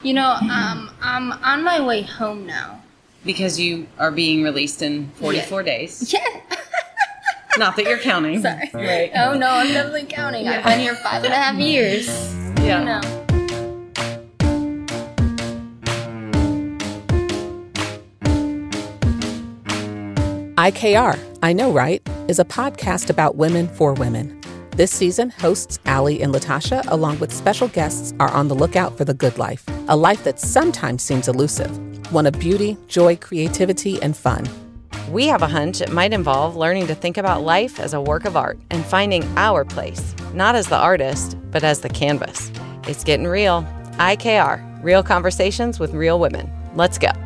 I'm on my way home now. Because you are being released in 44 days. Yeah. Not that you're counting. Sorry. Right. Oh, no, I'm definitely counting. I've been here 5.5 years. Yeah. IKR, I Know Right, is a podcast about women for women. This season, hosts Allie and Latasha, along with special guests, are on the lookout for the good life, a life that sometimes seems elusive, one of beauty, joy, creativity, and fun. We have a hunch it might involve learning to think about life as a work of art and finding our place, not as the artist, but as the canvas. It's getting real. IKR, real conversations with real women. Let's go.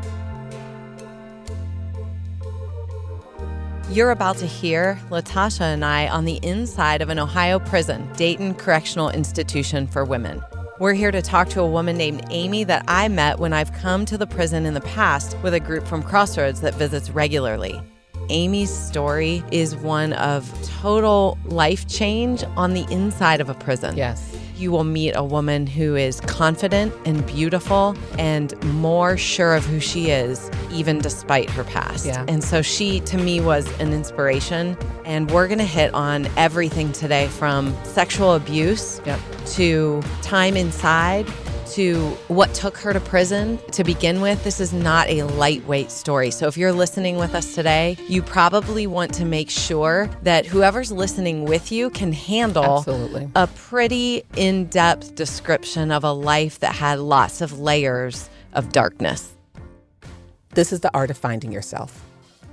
You're about to hear Latasha and I on the inside of an Ohio prison, Dayton Correctional Institution for Women. We're here to talk to a woman named Amy that I met when I've come to the prison in the past with a group from Crossroads that visits regularly. Amy's story is one of total life change on the inside of a prison. Yes. You will meet a woman who is confident and beautiful and more sure of who she is, even despite her past. Yeah. And so she, to me, was an inspiration. And we're going to hit on everything today, from sexual abuse to time inside to what took her to prison to begin with. This is not a lightweight story. So if you're listening with us today, you probably want to make sure that whoever's listening with you can handle Absolutely. a pretty in-depth description of a life that had lots of layers of darkness. This is the art of finding yourself.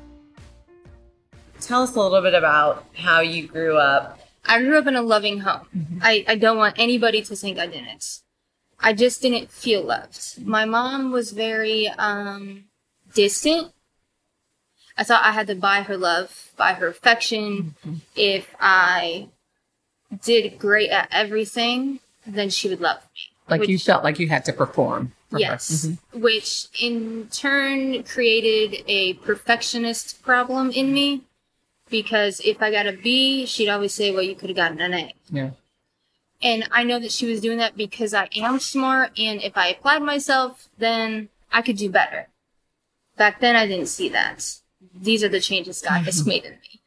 Tell us a little bit about how you grew up. I grew up in a loving home. Mm-hmm. I don't want anybody to think I didn't. I just didn't feel loved. My mom was very distant. I thought I had to buy her love, buy her affection. Mm-hmm. If I did great at everything, then she would love me. You felt like you had to perform for yes, her. Mm-hmm. Which in turn created a perfectionist problem in me, because if I got a B, she'd always say, well, you could have gotten an A. Yeah. And I know that she was doing that because I am smart, and if I applied myself, then I could do better. Back then, I didn't see that. These are the changes God has made in me.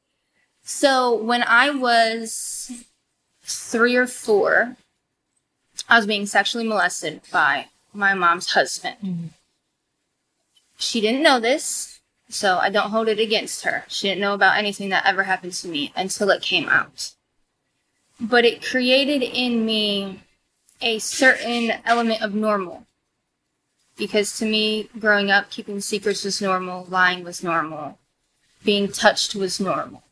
So when I was 3 or 4, I was being sexually molested by my mom's husband. Mm-hmm. She didn't know this, so I don't hold it against her. She didn't know about anything that ever happened to me until it came out. But it created in me a certain element of normal. Because to me, growing up, keeping secrets was normal, lying was normal, being touched was normal.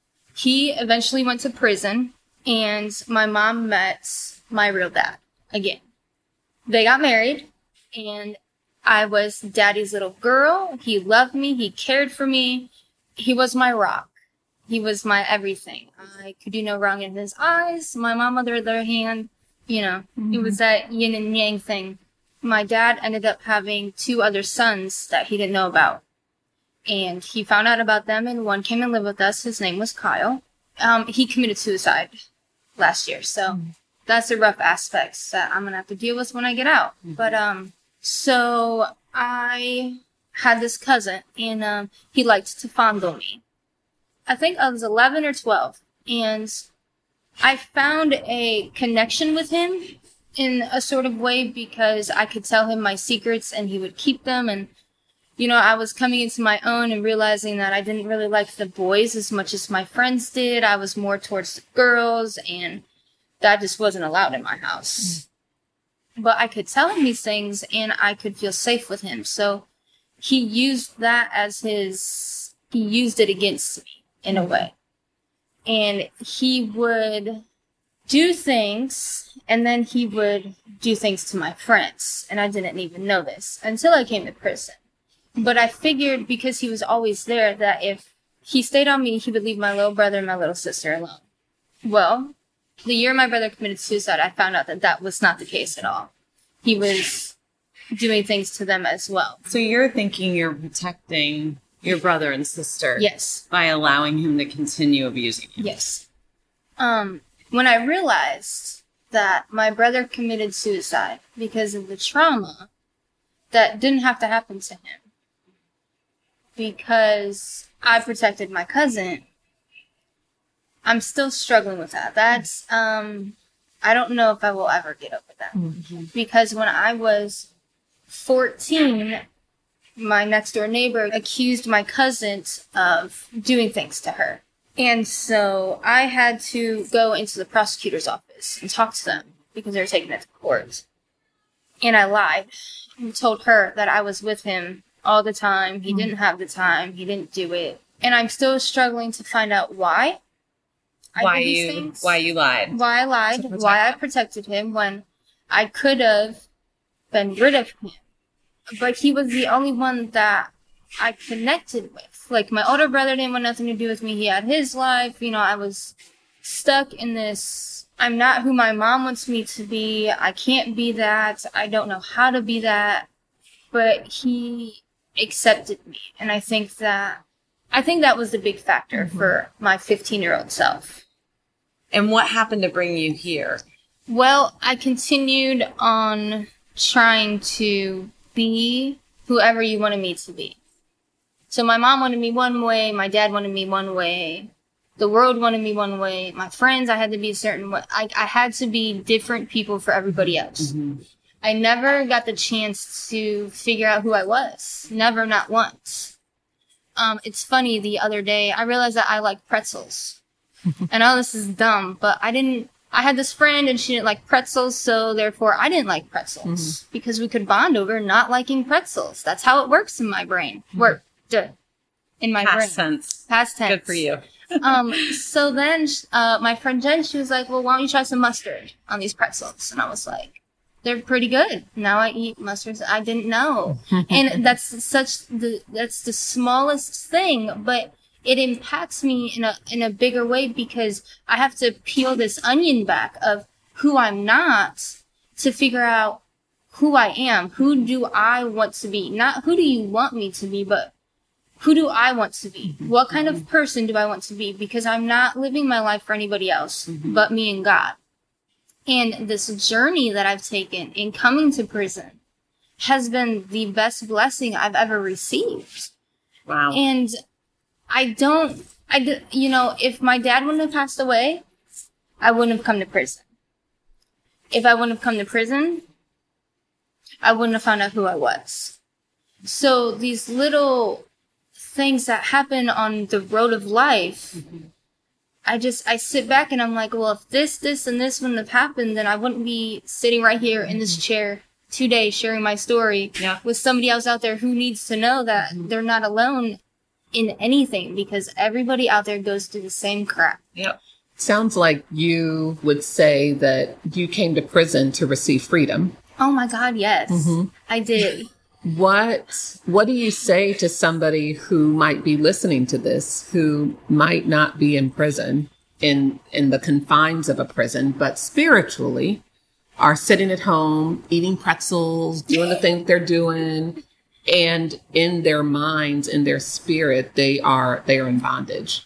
He eventually went to prison, and my mom met my real dad again. They got married, and I was daddy's little girl. He loved me. He cared for me. He was my rock. He was my everything. I could do no wrong in his eyes. My mom, on the other hand, it was that yin and yang thing. My dad ended up having 2 other sons that he didn't know about. And he found out about them, and one came and lived with us. His name was Kyle. He committed suicide last year. So that's the rough aspects that I'm going to have to deal with when I get out. Mm-hmm. But, so I had this cousin, and he liked to fondle me. I think I was 11 or 12, and I found a connection with him in a sort of way because I could tell him my secrets and he would keep them. And, I was coming into my own and realizing that I didn't really like the boys as much as my friends did. I was more towards the girls, and that just wasn't allowed in my house. But I could tell him these things, and I could feel safe with him. So he used that as he used it against me. In a way. And he would do things, and then he would do things to my friends. And I didn't even know this until I came to prison. But I figured, because he was always there, that if he stayed on me, he would leave my little brother and my little sister alone. Well, the year my brother committed suicide, I found out that that was not the case at all. He was doing things to them as well. So you're thinking you're protecting your brother and sister. Yes. By allowing him to continue abusing you. Yes. When I realized that my brother committed suicide because of the trauma that didn't have to happen to him. Because I protected my cousin, I'm still struggling with that. That's, I don't know if I will ever get over that. Mm-hmm. Because when I was 14, my next door neighbor accused my cousin of doing things to her. And so I had to go into the prosecutor's office and talk to them because they were taking it to court. And I lied and told her that I was with him all the time. He didn't have the time. He didn't do it. And I'm still struggling to find out why. Why you lied. Why I lied. Why I protected him when I could have been rid of him. But he was the only one that I connected with. Like, my older brother didn't want nothing to do with me. He had his life. You know, I was stuck in this, I'm not who my mom wants me to be. I can't be that. I don't know how to be that. But he accepted me. And I think that was the big factor for my 15-year-old self. And what happened to bring you here? Well, I continued on trying to be whoever you wanted me to be. So my mom wanted me one way, my dad wanted me one way, the world wanted me one way, my friends, I had to be a certain way. I had to be different people for everybody else. Mm-hmm. I never got the chance to figure out who I was. Never, not once. It's funny, the other day, I realized that I like pretzels. I know this is dumb, but I had this friend and she didn't like pretzels, so therefore I didn't like pretzels. Mm-hmm. Because we could bond over not liking pretzels. That's how it works in my brain. Mm-hmm. In my brain. Past tense. Good for you. So then my friend Jen, she was like, well, why don't you try some mustard on these pretzels? And I was like, they're pretty good. Now I eat mustards. I didn't know. And that's the smallest thing, but it impacts me in a bigger way because I have to peel this onion back of who I'm not to figure out who I am. Who do I want to be? Not who do you want me to be, but who do I want to be? What kind of person do I want to be? Because I'm not living my life for anybody else but me and God. And this journey that I've taken in coming to prison has been the best blessing I've ever received. Wow. And if my dad wouldn't have passed away, I wouldn't have come to prison. If I wouldn't have come to prison, I wouldn't have found out who I was. So these little things that happen on the road of life, I sit back and I'm like, well, if this, and this wouldn't have happened, then I wouldn't be sitting right here in this chair today sharing my story with somebody else out there who needs to know that they're not alone in anything because everybody out there goes through the same crap. Yep. Sounds like you would say that you came to prison to receive freedom. Oh my God, yes. Mm-hmm. I did. What do you say to somebody who might be listening to this, who might not be in prison, in the confines of a prison, but spiritually are sitting at home, eating pretzels, doing the things they're doing, and in their minds, in their spirit, they are in bondage.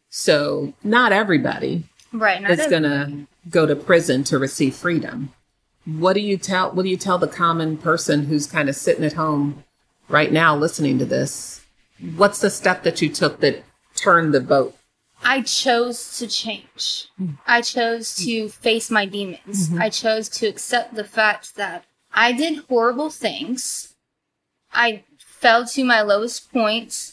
So not everybody is going to go to prison to receive freedom. What do you tell the common person who's kind of sitting at home right now listening to this? What's the step that you took that turned the boat? I chose to change. I chose to face my demons. Mm-hmm. I chose to accept the fact that I did horrible things. I fell to my lowest point.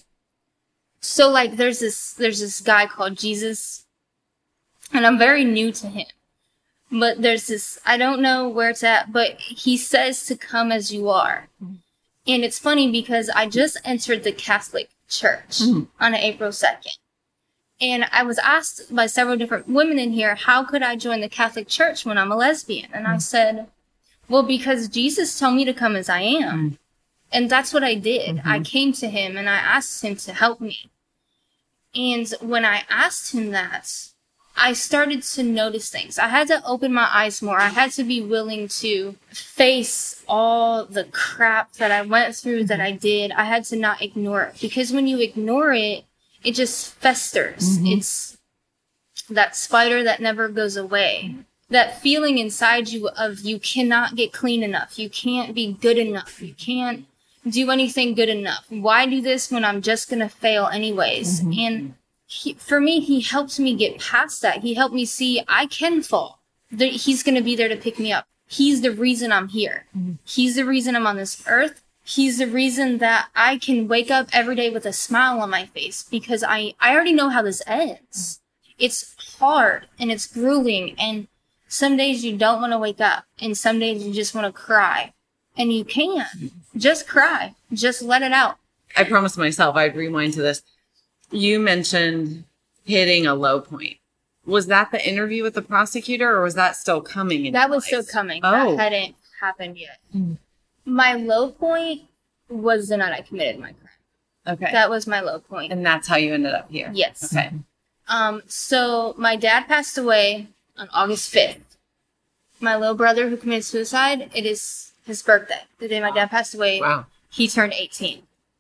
So like there's this guy called Jesus, and I'm very new to him. But there's this, I don't know where it's at, but he says to come as you are. Mm-hmm. And it's funny because I just entered the Catholic Church on April 2nd. And I was asked by several different women in here, how could I join the Catholic Church when I'm a lesbian? And I said, well, because Jesus told me to come as I am. And that's what I did. I came to him and I asked him to help me. And when I asked him that, I started to notice things. I had to open my eyes more. I had to be willing to face all the crap that I went through, that I did. I had to not ignore it. Because when you ignore it, it just festers. It's that spider that never goes away. that feeling inside you of you cannot get clean enough. You can't be good enough. You can't do anything good enough. Why do this when I'm just going to fail anyways? And for me, he helped me get past that. He helped me see I can fall. He's going to be there to pick me up. He's the reason I'm here. He's the reason I'm on this earth. He's the reason that I can wake up every day with a smile on my face, because I already know how this ends. It's hard and it's grueling, and some days you don't want to wake up, and some days you just want to cry. And you can. Just cry. Just let it out. I promised myself I'd rewind to this. You mentioned hitting a low point. Was that the interview with the prosecutor, or was that still coming? That was still coming. Oh. That hadn't happened yet. My low point was the night I committed my crime. Okay. That was my low point. And that's how you ended up here. Yes. Okay. So my dad passed away on August 5th. My little brother who committed suicide, it is his birthday. The day my dad passed away, Wow. he turned 18.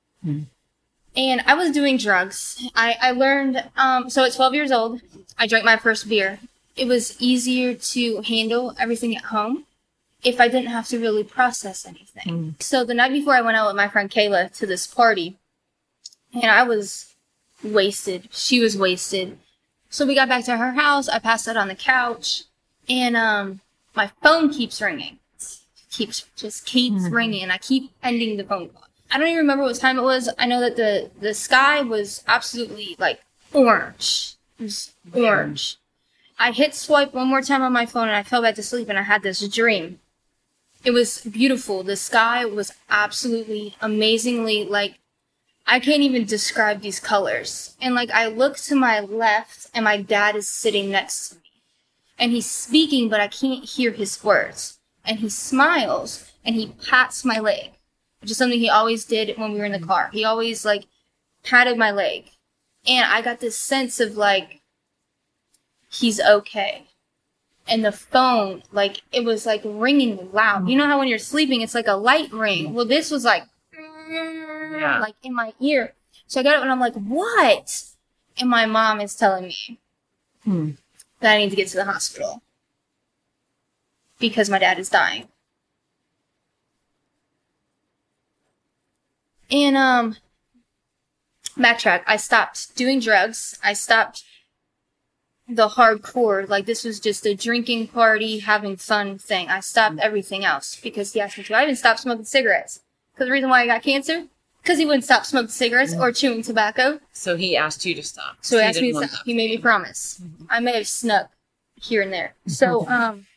And I was doing drugs. I learned, so at 12 years old, I drank my first beer. It was easier to handle everything at home if I didn't have to really process anything. So the night before I went out with my friend Kayla to this party, and I was wasted. She was wasted. So we got back to her house. I passed out on the couch, and my phone keeps ringing. Keeps ringing, and I keep ending the phone call. I don't even remember what time it was. I know that the sky was absolutely like orange. It was orange. I hit swipe one more time on my phone, and I fell back to sleep, and I had this dream. It was beautiful. The sky was absolutely amazingly, like, I can't even describe these colors. And like, I look to my left, and my dad is sitting next to me. And he's speaking, but I can't hear his words. And he smiles, and he pats my leg, which is something he always did when we were in the car. He always, like, patted my leg. And I got this sense of, like, he's okay. And the phone, like, it was, like, ringing loud. You know how when you're sleeping, it's like a light ring? Well, this was, like, like, in my ear. So I got up, and I'm like, what? And my mom is telling me that I need to get to the hospital because my dad is dying. And, backtrack, I stopped doing drugs. I stopped the hardcore, like, this was just a drinking party, having fun thing. I stopped everything else because he asked me to. I even stopped smoking cigarettes. Because the reason why I got cancer? Because he wouldn't stop smoking cigarettes or chewing tobacco. So he asked you to stop. So he asked me to stop. He made me promise. I may have snuck here and there. So,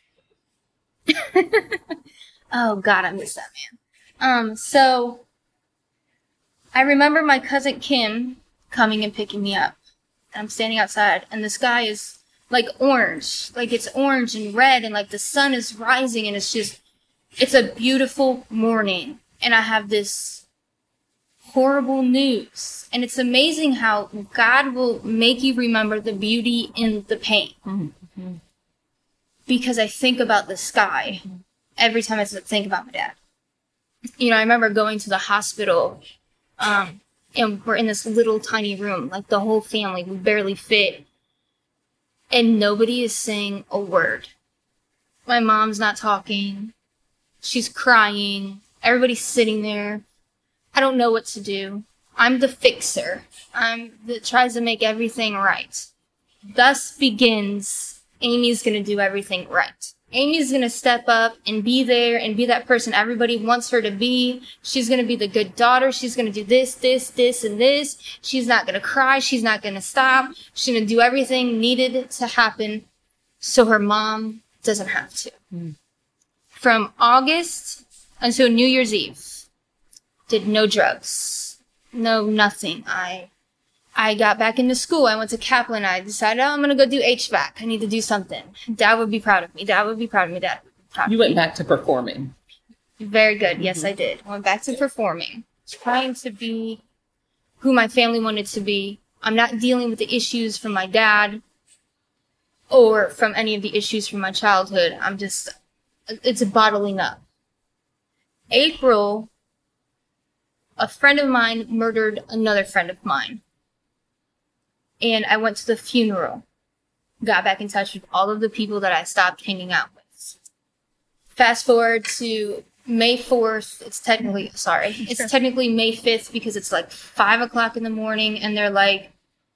oh God, I miss that man. So I remember my cousin Kim coming and picking me up. I'm standing outside, and the sky is, like, orange. Like, it's orange and red, and, like, the sun is rising, and it's a beautiful morning. And I have this horrible news. And it's amazing how God will make you remember the beauty in the pain. Because I think about the sky every time I think about my dad. You know, I remember going to the hospital, and we're in this little tiny room, like the whole family, we barely fit. And nobody is saying a word. My mom's not talking. She's crying. Everybody's sitting there. I don't know what to do. I'm the fixer. I'm that tries to make everything right. Thus begins, Amy's gonna do everything right. Amy's gonna step up and be there and be that person everybody wants her to be. She's gonna be the good daughter. She's gonna do this, this, this, and this. She's not gonna cry. She's not gonna stop. She's gonna do everything needed to happen so her mom doesn't have to. From August until New Year's Eve, did no drugs. No, nothing. I got back into school. I went to Kaplan. I decided, I'm going to go do HVAC. I need to do something. Dad would be proud of me. Dad would be proud of me. Dad would be proud of me. You went back to performing. Very good. Yes, I did. I went back to performing. Trying to be who my family wanted to be. I'm not dealing with the issues from my dad or from any of the issues from my childhood. It's bottling up. April, a friend of mine murdered another friend of mine. And I went to the funeral. got back in touch with all of the people that I stopped hanging out with. Fast forward to May 4th. It's technically May 5th because it's like 5 o'clock in the morning, and they're like,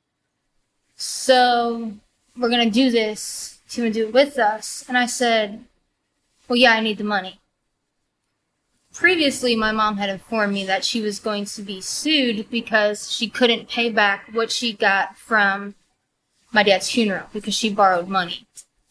so we're going to do this. Do you want to do it with us? And I said, well, yeah, I need the money. Previously, my mom had informed me that she was going to be sued because she couldn't pay back what she got from my dad's funeral because she borrowed money.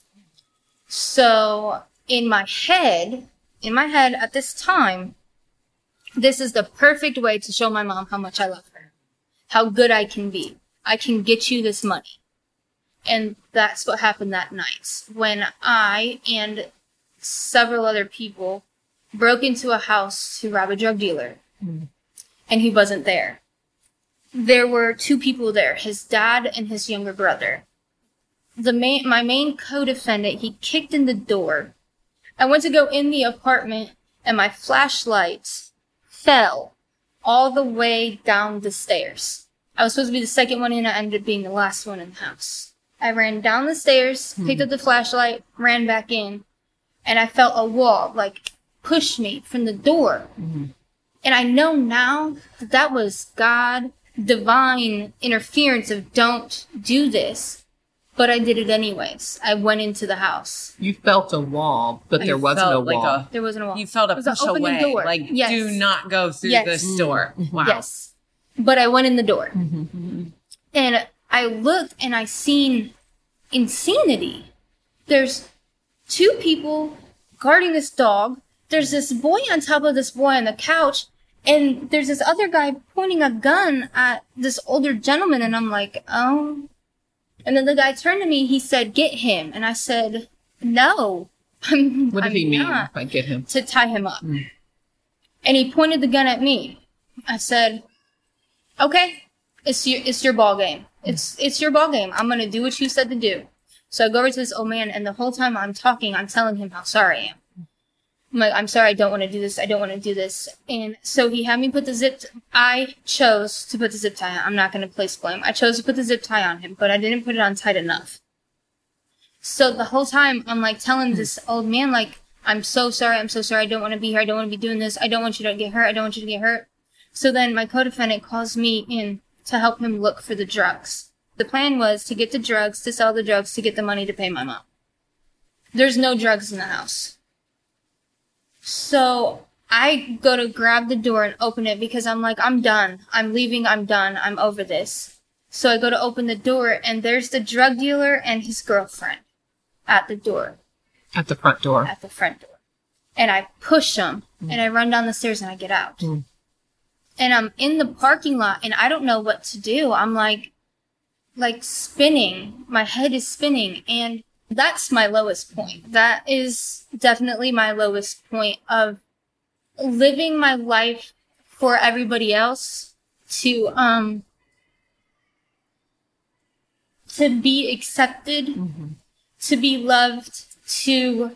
So in my head at this time, this is the perfect way to show my mom how much I love her, how good I can be. I can get you this money. And that's what happened that night when I and several other people broke into a house to rob a drug dealer. And he wasn't there. There were 2 people there, his dad and his younger brother. My main co-defendant, he kicked in the door. I went to go in the apartment, and my flashlight fell all the way down the stairs. I was supposed to be the second one in, I ended up being the last one in the house. I ran down the stairs, picked up the flashlight, ran back in, and I felt a wall, push me from the door. And I know now that was God, divine interference of don't do this. But I did it anyways. I went into the house. You felt a wall, but there wasn't a wall. There wasn't a wall. You felt a push away. Door. Yes. Do not go through this door. Wow. Yes. But I went in the door. And I looked and I seen insanity. There's 2 people guarding this dog. There's this boy on top of this boy on the couch, and there's this other guy pointing a gun at this older gentleman, and I'm like, oh. And then the guy turned to me, he said, get him. And I said, no. What did he mean by get him? To tie him up. And he pointed the gun at me. I said, okay, it's your ball game. It's your ball game. I'm going to do what you said to do. So I go over to this old man, and the whole time I'm talking, I'm telling him how sorry I am. I'm like, I'm sorry, I don't want to do this. I don't want to do this. And so he had me put I chose to put the zip tie on. I'm not going to place blame. I chose to put the zip tie on him, but I didn't put it on tight enough. So the whole time I'm telling this old man, I'm so sorry. I'm so sorry. I don't want to be here. I don't want to be doing this. I don't want you to get hurt. I don't want you to get hurt. So then my co-defendant calls me in to help him look for the drugs. The plan was to get the drugs, to sell the drugs, to get the money to pay my mom. There's no drugs in the house. So I go to grab the door and open it because I'm like, I'm done. I'm leaving. I'm done. I'm over this. So I go to open the door, and there's the drug dealer and his girlfriend at the door. At the front door. At the front door. And I push them, and I run down the stairs, and I get out. And I'm in the parking lot, and I don't know what to do. I'm like spinning. My head is spinning, and that's my lowest point. That is definitely my lowest point of living my life for everybody else to be accepted, to be loved, to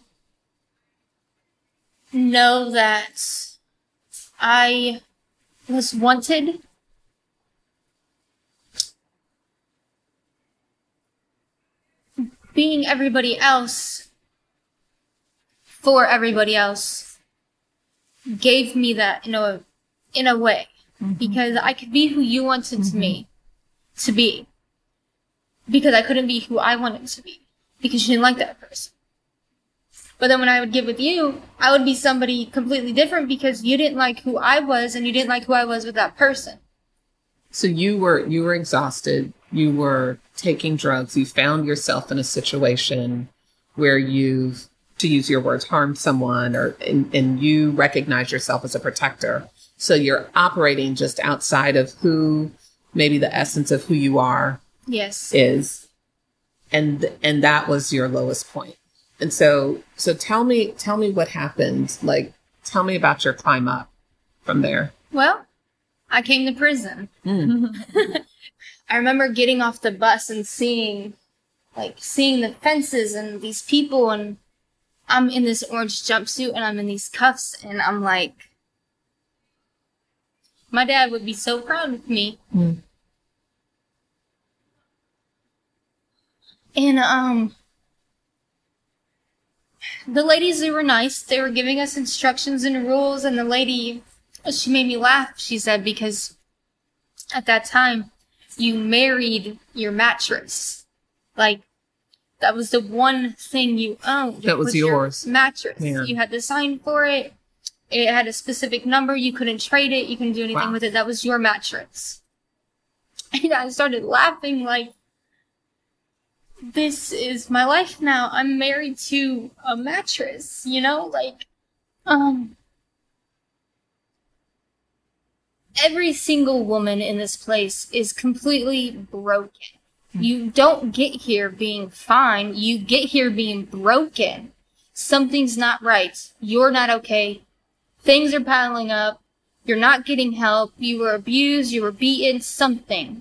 know that I was wanted. Being everybody else for everybody else gave me that in a way, because I could be who you wanted me to be, because I couldn't be who I wanted to be because you didn't like that person. But then when I would get with you, I would be somebody completely different because you didn't like who I was, and you didn't like who I was with that person. So you were exhausted. You were taking drugs. You found yourself in a situation where you've, to use your words, harmed someone, and you recognize yourself as a protector. So you're operating just outside of who maybe the essence of who you are. Yes. Is. And that was your lowest point. And so tell me what happened. Tell me about your climb up from there. Well, I came to prison. I remember getting off the bus and seeing the fences and these people, and I'm in this orange jumpsuit and I'm in these cuffs, and I'm like, my dad would be so proud of me. And the ladies, they were nice. They were giving us instructions and rules, and the lady, she made me laugh. She said, because at that time, you married your mattress. Like, that was the one thing you owned. That was yours. Your mattress. Yeah. You had to sign for it. It had a specific number. You couldn't trade it. You couldn't do anything with it. That was your mattress. And I started laughing like, this is my life now. I'm married to a mattress, you know? Like, every single woman in this place is completely broken. You don't get here being fine. You get here being broken. Something's not right. You're not okay. Things are piling up. You're not getting help. You were abused. You were beaten. Something.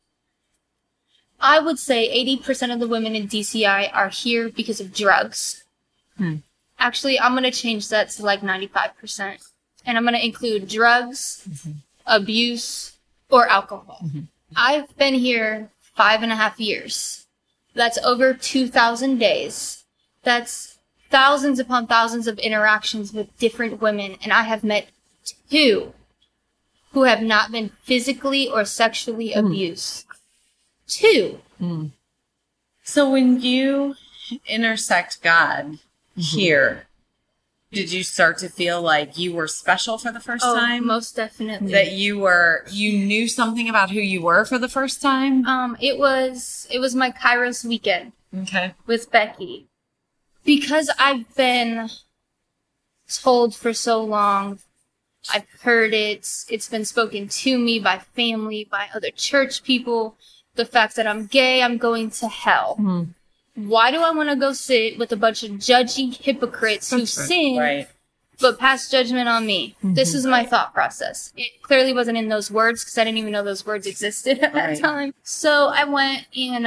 I would say 80% of the women in DCI are here because of drugs. Actually, I'm going to change that to like 95%. And I'm going to include drugs, abuse, or alcohol. I've been here 5.5 years. That's over 2,000 days. That's thousands upon thousands of interactions with different women. And I have met 2 who have not been physically or sexually abused. 2. So when you intersect God here, did you start to feel like you were special for the first time? Most definitely. That you knew something about who you were for the first time? It was my Kairos weekend. Okay. With Becky. Because I've been told for so long, I've heard it, it's been spoken to me by family, by other church people, the fact that I'm gay, I'm going to hell. Why do I want to go sit with a bunch of judgy hypocrites who sin, but pass judgment on me? This is my thought process. It clearly wasn't in those words, because I didn't even know those words existed at that time. So I went and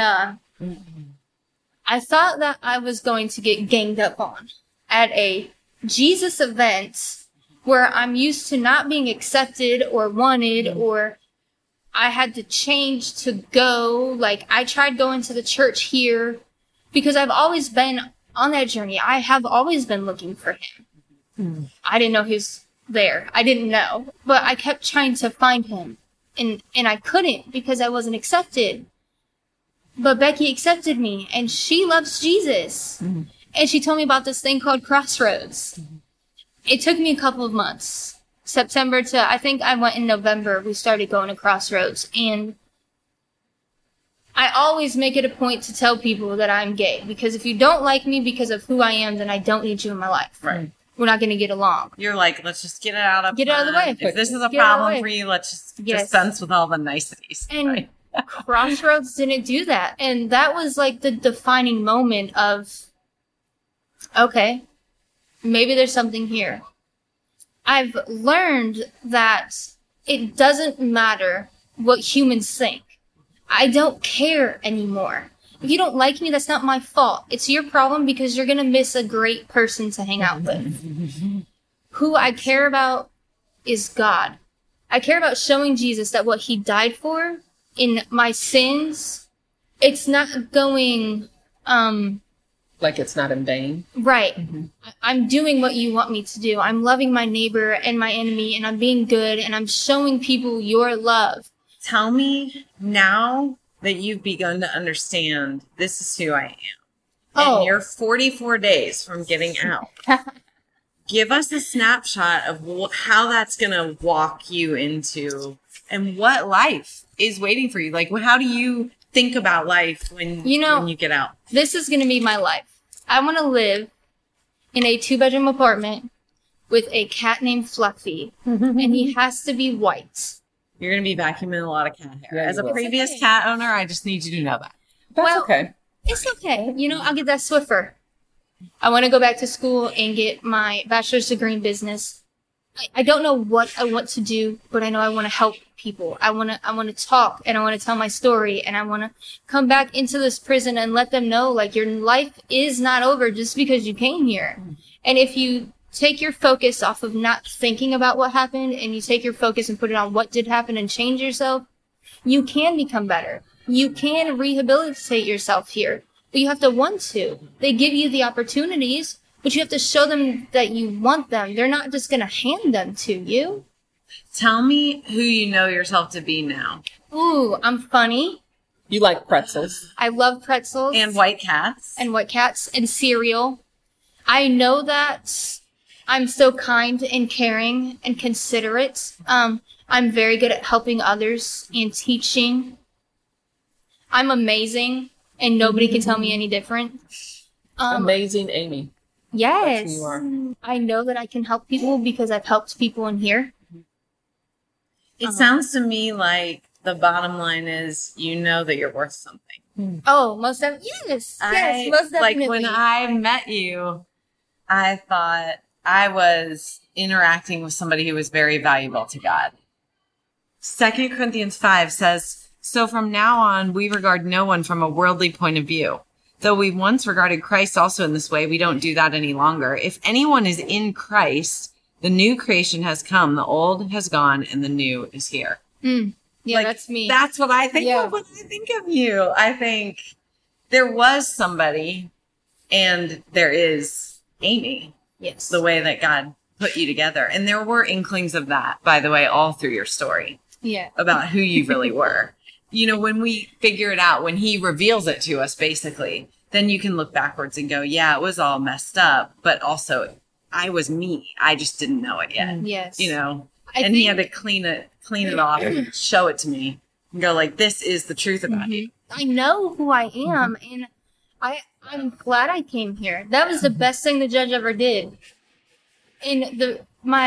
I thought that I was going to get ganged up on at a Jesus event where I'm used to not being accepted or wanted, or I had to change to go. Like, I tried going to the church here because I've always been on that journey. I have always been looking for him. I didn't know he was there. I didn't know. But I kept trying to find him. And I couldn't because I wasn't accepted. But Becky accepted me, and she loves Jesus. And she told me about this thing called Crossroads. It took me a couple of months. September to, I think I went in November, we started going to Crossroads. And I always make it a point to tell people that I'm gay. Because if you don't like me because of who I am, then I don't need you in my life. Right. We're not going to get along. You're like, let's just get it out of Get it out of the way. If this is a Get it out of the problem way. for you, let's just Yes. dispense with all the niceties. And Crossroads didn't do that. And that was like the defining moment of, okay, maybe there's something here. I've learned that it doesn't matter what humans think. I don't care anymore. If you don't like me, that's not my fault. It's your problem because you're going to miss a great person to hang out with. Who I care about is God. I care about showing Jesus that what he died for in my sins, it's not going, Like it's not in vain. right. I'm doing what you want me to do. I'm loving my neighbor and my enemy, and I'm being good, and I'm showing people your love. Tell me now that you've begun to understand this is who I am. Oh. And you're 44 days from getting out. Give us a snapshot of how that's going to walk you into and what life is waiting for you. Like, how do you think about life when you get out? This is going to be my life. I want to live in a 2-bedroom apartment with a cat named Fluffy, and he has to be white. You're going to be vacuuming a lot of cat hair. Yeah, As a you will. previous Okay. cat owner, I just need you to know that. That's Well, okay. It's okay. I'll get that Swiffer. I want to go back to school and get my bachelor's degree in business. I don't know what I want to do, but I know I want to help people. I want to talk, and I want to tell my story, and I want to come back into this prison and let them know, like, your life is not over just because you came here. And if you take your focus off of not thinking about what happened, and you take your focus and put it on what did happen and change yourself, you can become better. You can rehabilitate yourself here. but you have to want to. They give you the opportunities, but you have to show them that you want them. They're not just going to hand them to you. Tell me who you know yourself to be now. Ooh, I'm funny. You like pretzels. I love pretzels. And White Cats. And White Cats and cereal. I know that I'm so kind and caring and considerate. I'm very good at helping others and teaching. I'm amazing, and nobody can tell me any different. Amazing Amy. Yes. That's who you are. I know that I can help people because I've helped people in here. It sounds to me like the bottom line is you know that you're worth something. Oh, most definitely. Yes. Yes, most definitely. Like when I met you, I thought I was interacting with somebody who was very valuable to God. 2 Corinthians 5 says, "So from now on, we regard no one from a worldly point of view. Though we once regarded Christ also in this way, we don't do that any longer. If anyone is in Christ, the new creation has come, the old has gone, and the new is here." Yeah, Like, that's me. That's what I think Yeah. of when I think of you. I think there was somebody, and there is Amy, Yes. the way that God put you together. And there were inklings of that, by the way, all through your story Yeah. about who you really were. You know, when we figure it out, when he reveals it to us, basically, then you can look backwards and go, yeah, it was all messed up, but also I was me. I just didn't know it yet. Yes. You know, I and he think- had to clean it off and show it to me and go like, this is the truth about you. I know who I am, and I'm glad I came here. That was the best thing the judge ever did. And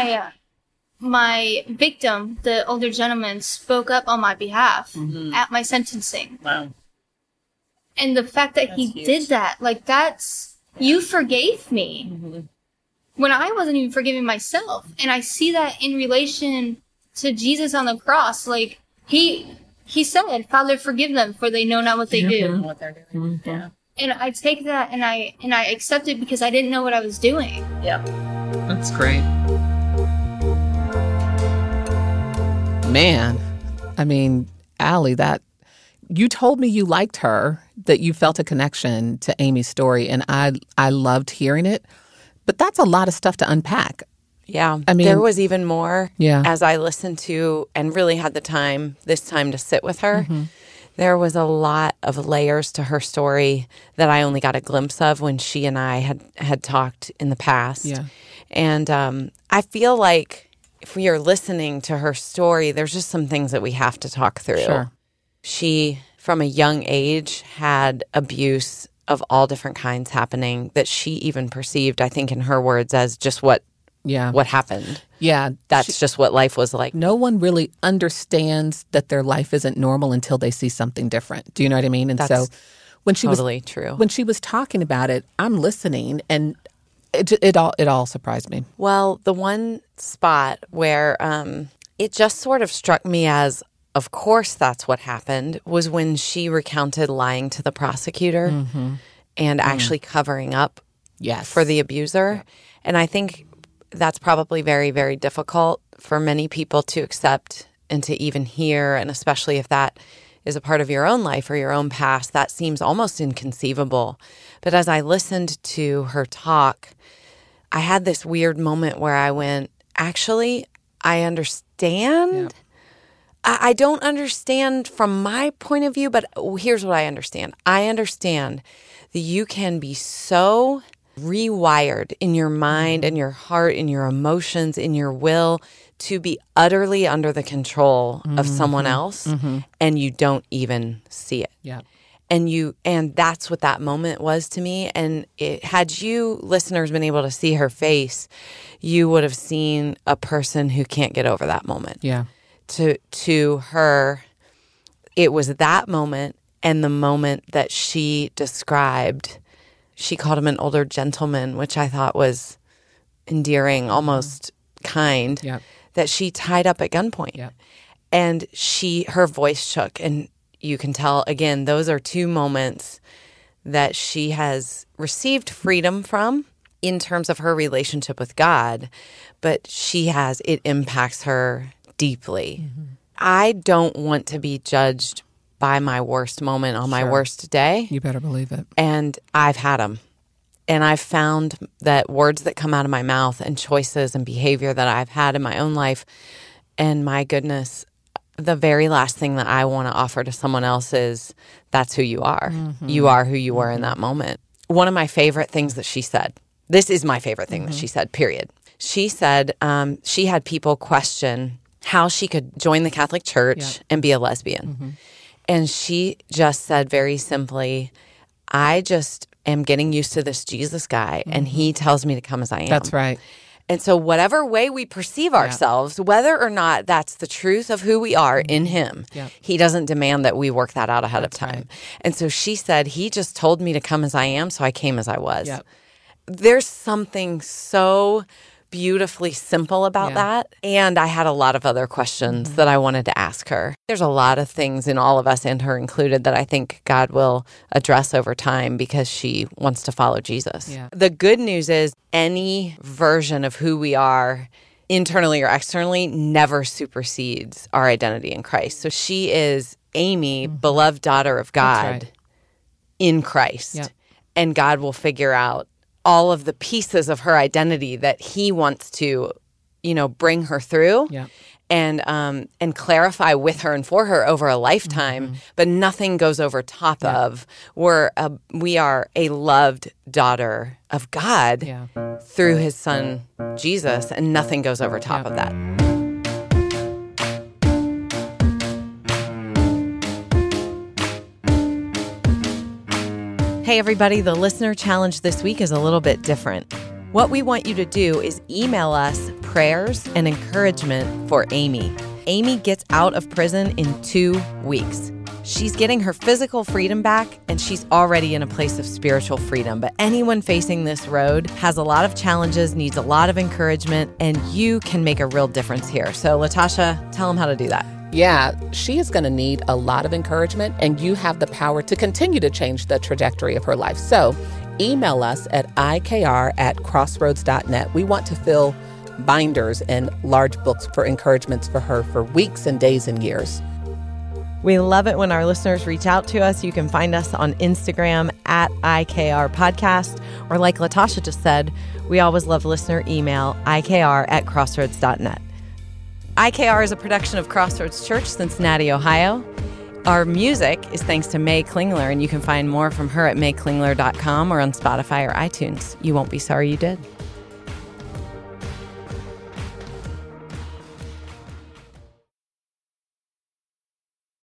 my victim, the older gentleman, spoke up on my behalf at my sentencing. Wow. And the fact that he huge. did that, like you forgave me when I wasn't even forgiving myself. And I see that in relation to Jesus on the cross. Like he said, "Father, forgive them, for they know not what they do." What they're doing. Yeah. And I take that and I accept it because I didn't know what I was doing. Yeah. That's great. Man, I mean, Allie, that you told me you liked her, that you felt a connection to Amy's story, and I loved hearing it. But that's a lot of stuff to unpack. Yeah. I mean- there was even more Yeah. as I listened to and really had this time to sit with her. There was a lot of layers to her story that I only got a glimpse of when she and I had talked in the past. Yeah. And I feel like if we are listening to her story, there's just some things that we have to talk through. Sure. She, from a young age, had abuse of all different kinds happening that she even perceived, I think in her words, as just what happened. Yeah. That's just what life was like. No one really understands that their life isn't normal until they see something different. Do you know what I mean? And That's so when she totally true. When she was talking about it, I'm listening, and it all surprised me. Well, the one spot where it just sort of struck me as, of course, that's what happened, was when she recounted lying to the prosecutor and actually covering up Yes. for the abuser. And I think that's probably very, very difficult for many people to accept and to even hear. And especially if that is a part of your own life or your own past, that seems almost inconceivable. But as I listened to her talk, I had this weird moment where I went, actually, I understand. Yep. I don't understand from my point of view, but here's what I understand. I understand that you can be so rewired in your mind and your heart, in your emotions, in your will, to be utterly under the control of someone else, and you don't even see it. Yeah. And that's what that moment was to me. And had you listeners been able to see her face, you would have seen a person who can't get over that moment. Yeah. To her, it was that moment and the moment that she described. She called him an older gentleman, which I thought was endearing, almost kind, Yep. that she tied up at gunpoint. Yep. And her voice shook. And you can tell, again, those are two moments that she has received freedom from in terms of her relationship with God, but it impacts her deeply. I don't want to be judged by my worst moment on my Sure. worst day. You better believe it. And I've had them. And I've found that words that come out of my mouth and choices and behavior that I've had in my own life, and my goodness, the very last thing that I want to offer to someone else is, that's who you are. You are who you were in that moment. One of my favorite things that she said, this is my favorite thing that she said, period. She said she had people question how she could join the Catholic Church and be a lesbian. And she just said very simply, I just am getting used to this Jesus guy, and he tells me to come as I am. That's right. And so whatever way we perceive ourselves, whether or not that's the truth of who we are in him, he doesn't demand that we work that out ahead of time. right. And so she said, he just told me to come as I am, so I came as I was. Yep. There's something so beautifully simple about that. And I had a lot of other questions that I wanted to ask her. There's a lot of things in all of us, and her included, that I think God will address over time because she wants to follow Jesus. Yeah. The good news is any version of who we are, internally or externally, never supersedes our identity in Christ. So she is Amy, beloved daughter of God, right. in Christ. Yep. And God will figure out all of the pieces of her identity that he wants to, bring her through and clarify with her and for her over a lifetime. But nothing goes over top of. We are a loved daughter of God through his son, Jesus, and nothing goes over top of that. Hey everybody, the listener challenge this week is a little bit different. What we want you to do is email us prayers and encouragement for Amy. Amy gets out of prison in 2 weeks. She's getting her physical freedom back, and she's already in a place of spiritual freedom. But anyone facing this road has a lot of challenges, needs a lot of encouragement, and you can make a real difference here. So Latasha, tell them how to do that. Yeah, she is going to need a lot of encouragement, and you have the power to continue to change the trajectory of her life. So email us at ikr@crossroads.net. We want to fill binders and large books for encouragements for her for weeks and days and years. We love it when our listeners reach out to us. You can find us on Instagram at IKR Podcast, or like Latasha just said, we always love listener email, ikr@crossroads.net. IKR is a production of Crossroads Church, Cincinnati, Ohio. Our music is thanks to May Klingler, and you can find more from her at mayklingler.com or on Spotify or iTunes. You won't be sorry you did.